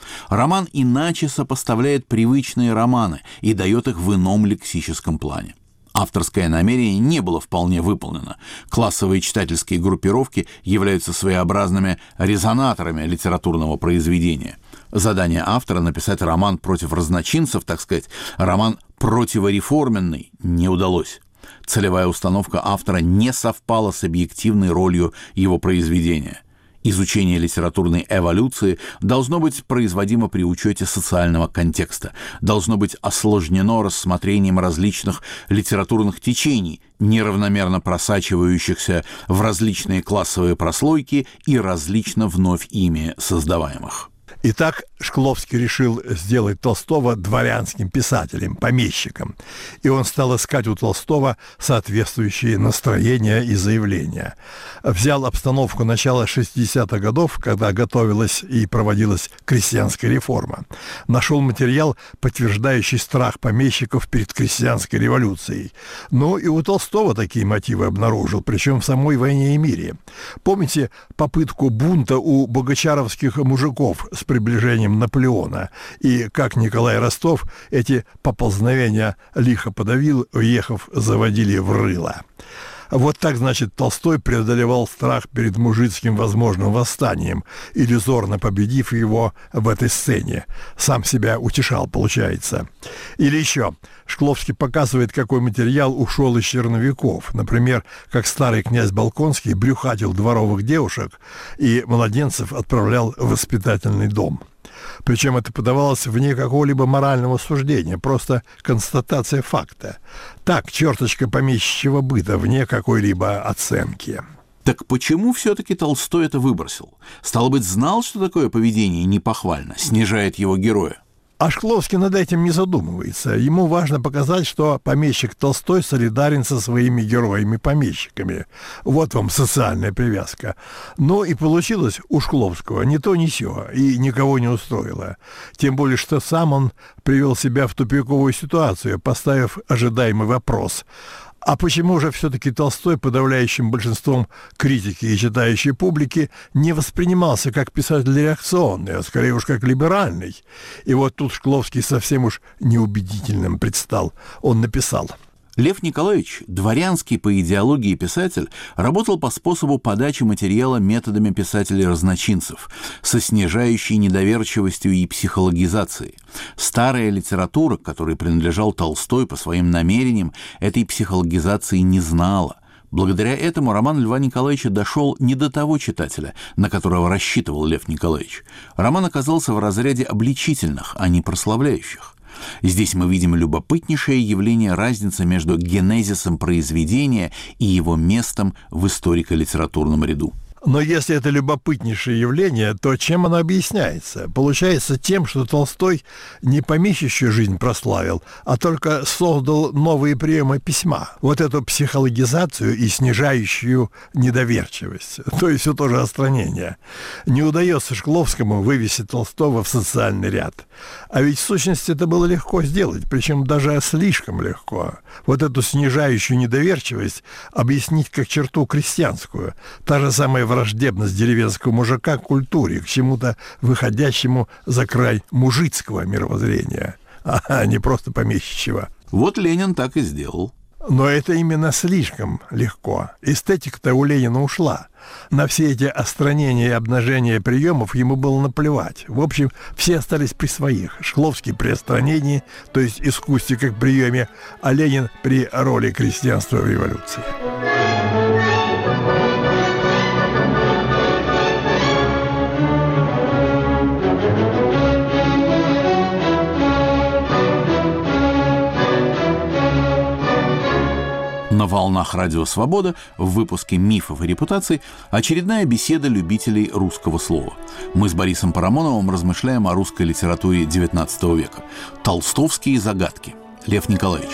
Роман иначе сопоставляет привычные романы и дает их в ином лексическом плане. Авторское намерение не было вполне выполнено. Классовые читательские группировки являются своеобразными резонаторами литературного произведения. Задание автора написать роман против разночинцев, так сказать, роман противореформенный, не удалось. Целевая установка автора не совпала с объективной ролью его произведения. Изучение литературной эволюции должно быть производимо при учете социального контекста, должно быть осложнено рассмотрением различных литературных течений, неравномерно просачивающихся в различные классовые прослойки и различно вновь ими создаваемых. Итак, Шкловский решил сделать Толстого дворянским писателем, помещиком, и он стал искать у Толстого соответствующие настроения и заявления. Взял обстановку начала шестидесятых годов, когда готовилась и проводилась крестьянская реформа. Нашел материал, подтверждающий страх помещиков перед крестьянской революцией. Ну и у Толстого такие мотивы обнаружил, причем в самой «Войне и мире». Помните попытку бунта у богачаровских мужиков с приближением Наполеона, и как Николай Ростов эти поползновения лихо подавил, уехав, заводили в рыло. Вот так, значит, Толстой преодолевал страх перед мужицким возможным восстанием, иллюзорно победив его в этой сцене. Сам себя утешал, получается. Или еще, Шкловский показывает, какой материал ушел из черновиков. Например, как старый князь Болконский брюхатил дворовых девушек и младенцев отправлял в воспитательный дом. Причем это подавалось вне какого-либо морального суждения, просто констатация факта. Так, черточка помещичьего быта, вне какой-либо оценки. Так почему все-таки Толстой это выбросил? Стало быть, знал, что такое поведение непохвально, снижает его героя? А Шкловский над этим не задумывается. Ему важно показать, что помещик Толстой солидарен со своими героями-помещиками. Вот вам социальная привязка. Но и получилось у Шкловского ни то ни сё, и никого не устроило. Тем более, что сам он привел себя в тупиковую ситуацию, поставив ожидаемый вопрос. А почему же все-таки Толстой подавляющим большинством критики и читающей публики не воспринимался как писатель реакционный, а скорее уж как либеральный? И вот тут Шкловский совсем уж неубедительным предстал. Он написал: Лев Николаевич, дворянский по идеологии писатель, работал по способу подачи материала методами писателей-разночинцев, со снижающей недоверчивостью и психологизацией. Старая литература, к которой принадлежал Толстой по своим намерениям, этой психологизации не знала. Благодаря этому роман Льва Николаевича дошел не до того читателя, на которого рассчитывал Лев Николаевич. Роман оказался в разряде обличительных, а не прославляющих. Здесь мы видим любопытнейшее явление разницы между генезисом произведения и его местом в историко-литературном ряду. Но если это любопытнейшее явление, то чем оно объясняется? Получается тем, что Толстой не помещичью жизнь прославил, а только создал новые приемы письма. Вот эту психологизацию и снижающую недоверчивость. То есть все тоже отстранение. Не удается Шкловскому вывести Толстого в социальный ряд. А ведь в сущности это было легко сделать, причем даже слишком легко. Вот эту снижающую недоверчивость объяснить как черту крестьянскую. Та же самая враждебность деревенского мужика к культуре, к чему-то выходящему за край мужицкого мировоззрения, а не просто помещичьего. Вот Ленин так и сделал. Но это именно слишком легко. Эстетика-то у Ленина ушла. На все эти остранения и обнажения приемов ему было наплевать. В общем, все остались при своих. Шкловский при остранении, то есть искусстве как приеме, а Ленин при роли крестьянства в революции. На волнах Радио Свобода в выпуске «Мифов и репутаций» очередная беседа любителей русского слова. Мы с Борисом Парамоновым размышляем о русской литературе девятнадцатого века. Толстовские загадки. Лев Николаевич.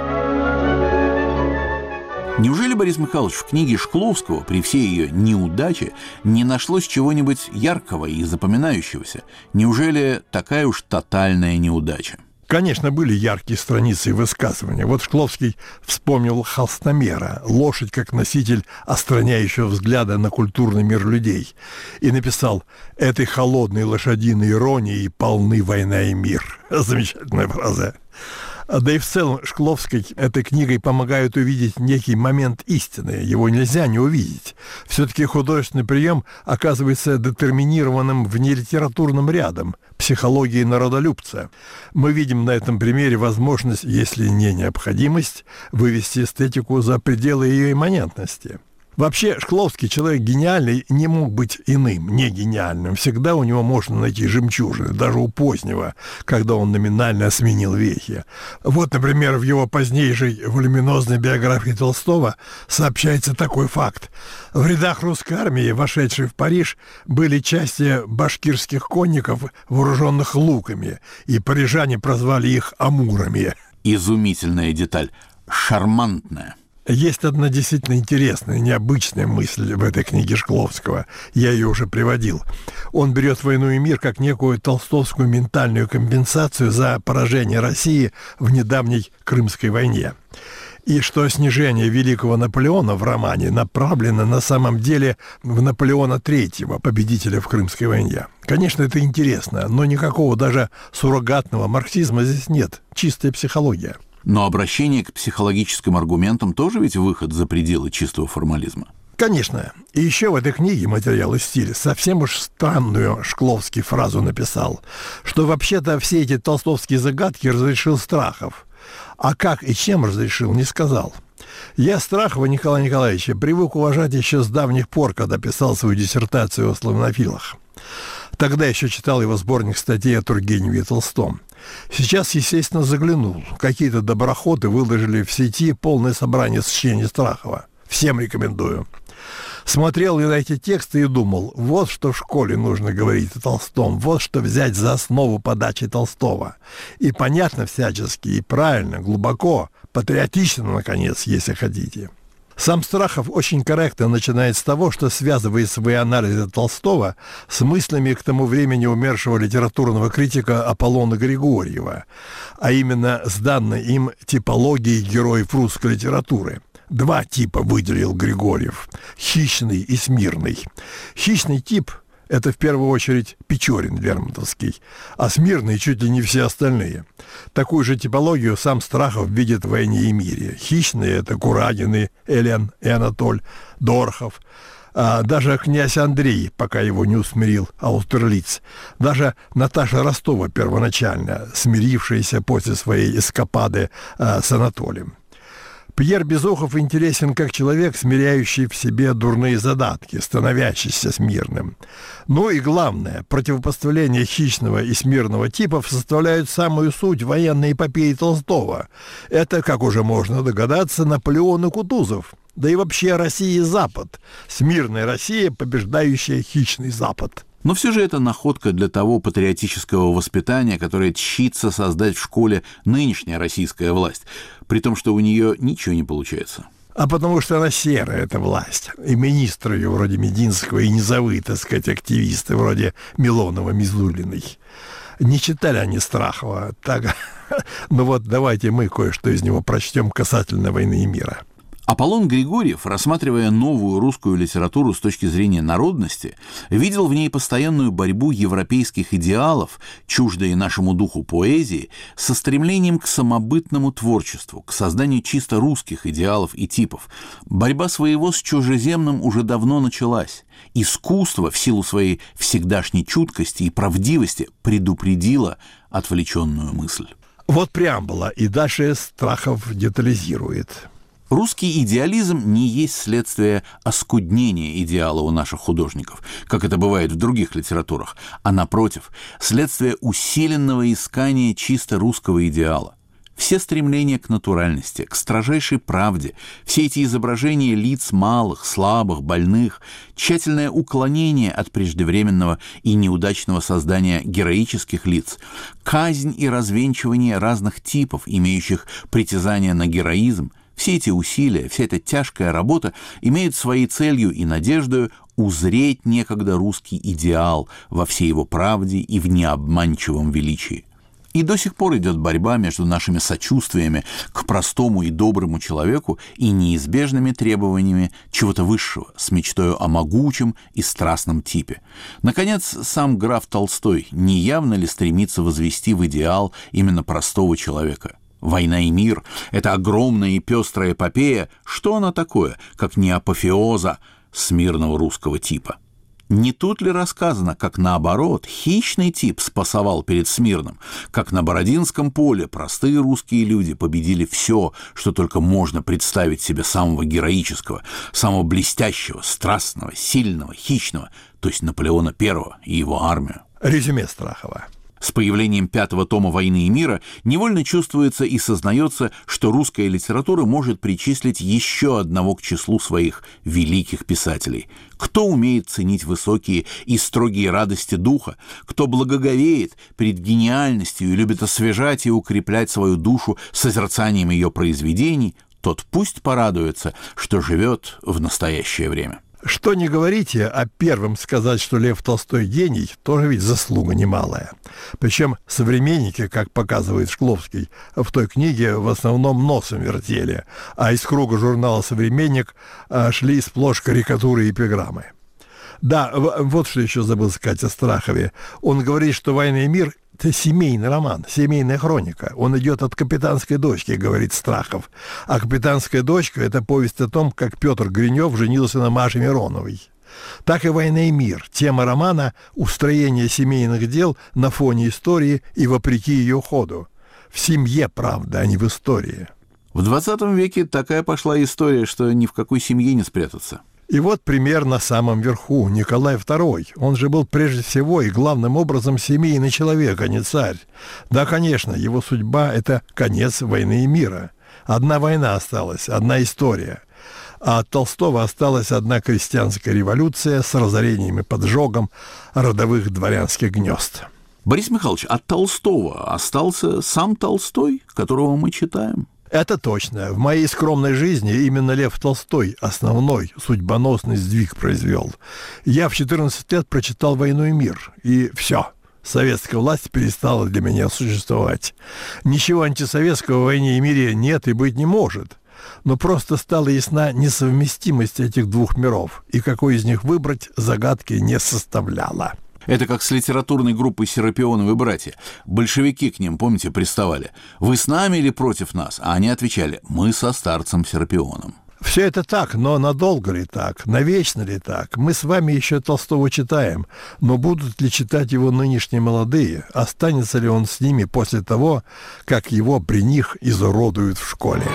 Неужели, Борис Михайлович, в книге Шкловского при всей ее неудаче не нашлось чего-нибудь яркого и запоминающегося? Неужели такая уж тотальная неудача? Конечно, были яркие страницы и высказывания. Вот Шкловский вспомнил Холстомера, лошадь как носитель остраняющего взгляда на культурный мир людей, и написал: «Этой холодной лошадиной иронии полны война и мир». Замечательная фраза. Да и в целом Шкловской этой книгой помогают увидеть некий момент истины. Его нельзя не увидеть. Все-таки художественный прием оказывается детерминированным внелитературным рядом – психологии народолюбца. Мы видим на этом примере возможность, если не необходимость, вывести эстетику за пределы ее имманентности. Вообще, Шкловский, человек гениальный, не мог быть иным, не гениальным. Всегда у него можно найти жемчужины, даже у позднего, когда он номинально сменил вехи. Вот, например, в его позднейшей волюминозной биографии Толстого сообщается такой факт. В рядах русской армии, вошедшей в Париж, были части башкирских конников, вооруженных луками, и парижане прозвали их амурами. Изумительная деталь, шармантная. Есть одна действительно интересная, необычная мысль в этой книге Шкловского. Я ее уже приводил. Он берет «Войну и мир» как некую толстовскую ментальную компенсацию за поражение России в недавней Крымской войне. И что снижение великого Наполеона в романе направлено на самом деле в Наполеона Третьего, победителя в Крымской войне. Конечно, это интересно, но никакого даже суррогатного марксизма здесь нет. Чистая психология. Но обращение к психологическим аргументам тоже ведь выход за пределы чистого формализма. Конечно. И еще в этой книге «Материал и стиль» совсем уж странную Шкловский фразу написал, что вообще-то все эти толстовские загадки разрешил Страхов. А как и чем разрешил, не сказал. Я Страхова Николая Николаевича привык уважать еще с давних пор, когда писал свою диссертацию о славянофилах. Тогда еще читал его сборник статей о Тургеневе и Толстом. Сейчас, естественно, заглянул. Какие-то доброходы выложили в сети полное собрание сочинений Страхова. Всем рекомендую. Смотрел я на эти тексты и думал, вот что в школе нужно говорить о Толстом, вот что взять за основу подачи Толстого. И понятно всячески, и правильно, глубоко, патриотично, наконец, если хотите. Сам Страхов очень корректно начинает с того, что связывает свои анализы Толстого с мыслями к тому времени умершего литературного критика Аполлона Григорьева, а именно с данной им типологией героев русской литературы. Два типа выделил Григорьев – хищный и смирный. Хищный тип – это в первую очередь Печорин Лермонтовский, а смирные чуть ли не все остальные. Такую же типологию сам Страхов видит в «Войне и мире». Хищные – это Курагины, Элен и Анатоль, Дорохов, а даже князь Андрей, пока его не усмирил Аустерлиц, даже Наташа Ростова первоначально, смирившаяся после своей эскапады а, с Анатолием. Пьер Безухов интересен как человек, смиряющий в себе дурные задатки, становящийся смирным. Ну и главное, противопоставление хищного и смирного типов составляют самую суть военной эпопеи Толстого. Это, как уже можно догадаться, Наполеон и Кутузов. Да и вообще Россия и Запад. Смирная Россия, побеждающая хищный Запад. Но все же это находка для того патриотического воспитания, которое тщится создать в школе нынешняя российская власть, при том, что у нее ничего не получается. А потому что она серая, эта власть. И министры ее вроде Мединского, и низовые, так сказать, активисты вроде Милонова-Мизулиной. Не читали они Страхова. Так... Ну вот давайте мы кое-что из него прочтем касательно «Войны и мира». Аполлон Григорьев, рассматривая новую русскую литературу с точки зрения народности, видел в ней постоянную борьбу европейских идеалов, чуждые нашему духу поэзии, со стремлением к самобытному творчеству, к созданию чисто русских идеалов и типов. Борьба своего с чужеземным уже давно началась. Искусство, в силу своей всегдашней чуткости и правдивости, предупредило отвлеченную мысль. Вот преамбула, и дальше Страхов детализирует. Русский идеализм не есть следствие оскуднения идеала у наших художников, как это бывает в других литературах, а, напротив, следствие усиленного искания чисто русского идеала. Все стремления к натуральности, к строжайшей правде, все эти изображения лиц малых, слабых, больных, тщательное уклонение от преждевременного и неудачного создания героических лиц, казнь и развенчивание разных типов, имеющих притязания на героизм, все эти усилия, вся эта тяжкая работа имеют своей целью и надеждою узреть некогда русский идеал во всей его правде и в необманчивом величии. И до сих пор идет борьба между нашими сочувствиями к простому и доброму человеку и неизбежными требованиями чего-то высшего, с мечтой о могучем и страстном типе. Наконец, сам граф Толстой не явно ли стремится возвести в идеал именно простого человека? «Война и мир» — это огромная и пестрая эпопея. Что она такое, как не апофеоза смирного русского типа? Не тут ли рассказано, как наоборот хищный тип спасовал перед Смирным, как на Бородинском поле простые русские люди победили все, что только можно представить себе самого героического, самого блестящего, страстного, сильного, хищного, то есть Наполеона Первого и его армию? Резюме Страхова. С появлением пятого тома «Войны и мира» невольно чувствуется и сознается, что русская литература может причислить еще одного к числу своих великих писателей. Кто умеет ценить высокие и строгие радости духа, кто благоговеет перед гениальностью и любит освежать и укреплять свою душу созерцанием ее произведений, тот пусть порадуется, что живет в настоящее время. Что не говорите, а первым сказать, что Лев Толстой гений, тоже ведь заслуга немалая. Причем современники, как показывает Шкловский, в той книге в основном носом вертели, а из круга журнала «Современник» шли сплошь карикатуры и эпиграммы. Да, вот что еще забыл сказать о Страхове. Он говорит, что «Война и мир» — это семейный роман, семейная хроника. Он идет от «Капитанской дочки», говорит Страхов. А «Капитанская дочка» — это повесть о том, как Петр Гринев женился на Маше Мироновой. Так и «Война и мир». Тема романа — устроение семейных дел на фоне истории и вопреки ее ходу. В семье, правда, а не в истории. В двадцатом веке такая пошла история, что ни в какой семье не спрятаться. И вот пример на самом верху. Николай Второй. Он же был прежде всего и главным образом семейный человек, а не царь. Да, конечно, его судьба — это конец войны и мира. Одна война осталась, одна история. А от Толстого осталась одна крестьянская революция с разорением и поджогом родовых дворянских гнезд. Борис Михайлович, от Толстого остался сам Толстой, которого мы читаем? Это точно. В моей скромной жизни именно Лев Толстой основной судьбоносный сдвиг произвел. Я в четырнадцать лет прочитал «Войну и мир», и все. Советская власть перестала для меня существовать. Ничего антисоветского в «Войне и мире» нет и быть не может. Но просто стала ясна несовместимость этих двух миров, и какой из них выбрать загадки не составляла. Это как с литературной группой «Серапионовы братья». Большевики к ним, помните, приставали. «Вы с нами или против нас?» А они отвечали: «Мы со старцем Серапионом». Все это так, но надолго ли так? Навечно ли так? Мы с вами еще Толстого читаем, но будут ли читать его нынешние молодые? Останется ли он с ними после того, как его при них изуродуют в школе?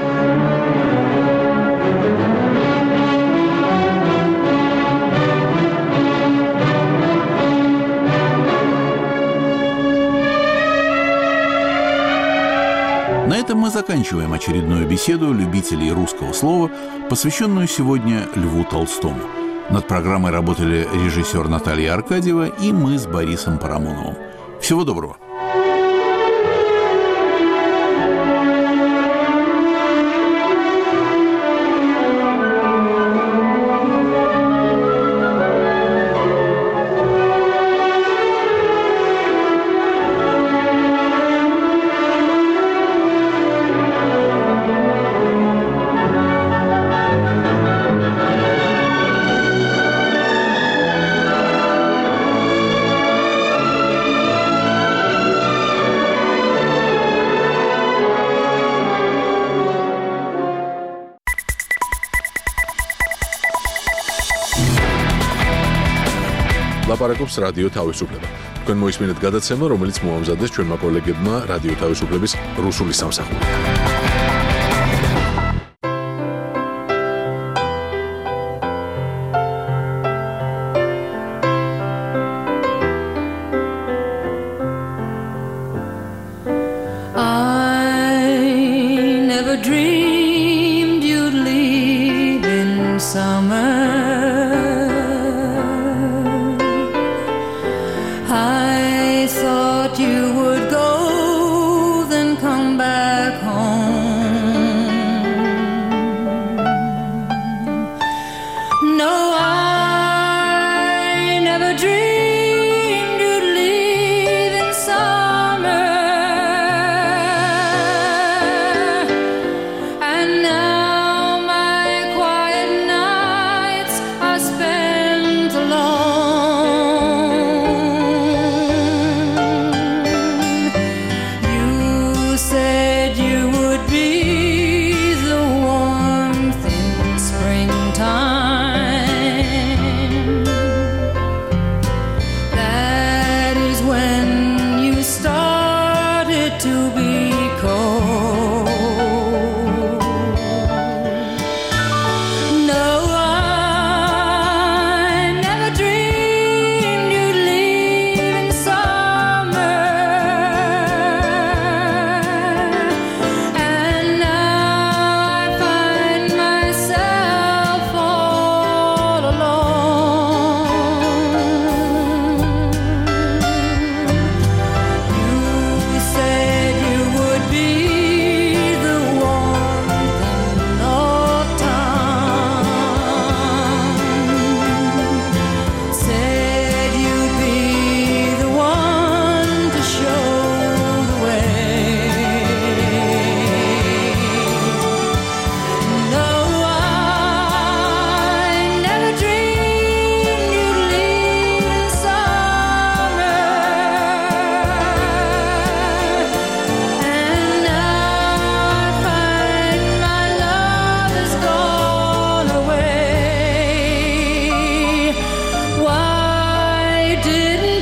На этом мы заканчиваем очередную беседу любителей русского слова, посвященную сегодня Льву Толстому. Над программой работали режиссер Наталья Аркадьева и мы с Борисом Парамоновым. Всего доброго! ლაპარაკობს რადიო თავისუფლება. თქვენ მოისმინეთ გადაცემა, რომელიც მოამზადეს ჩვენმა კოლეგებმა რადიო თავისუფლების რუსული სამსახურიდან. I thought you would go, then come back home.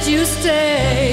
you stay.